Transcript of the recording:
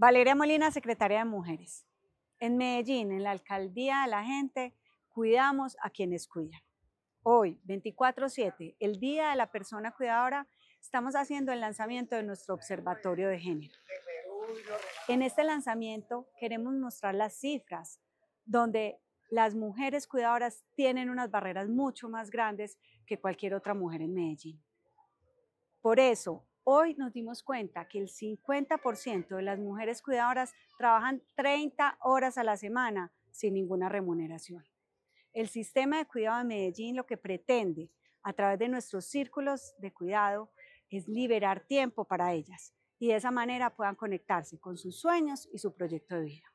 Valeria Molina, secretaria de Mujeres. En Medellín, en la Alcaldía de la Gente, cuidamos a quienes cuidan. Hoy, 24/7, el Día de la Persona Cuidadora, estamos haciendo el lanzamiento de nuestro Observatorio de Género. En este lanzamiento queremos mostrar las cifras donde las mujeres cuidadoras tienen unas barreras mucho más grandes que cualquier otra mujer en Medellín. Por eso, hoy nos dimos cuenta que el 50% de las mujeres cuidadoras trabajan 30 horas a la semana sin ninguna remuneración. El sistema de cuidado de Medellín lo que pretende, a través de nuestros círculos de cuidado, es liberar tiempo para ellas y de esa manera puedan conectarse con sus sueños y su proyecto de vida.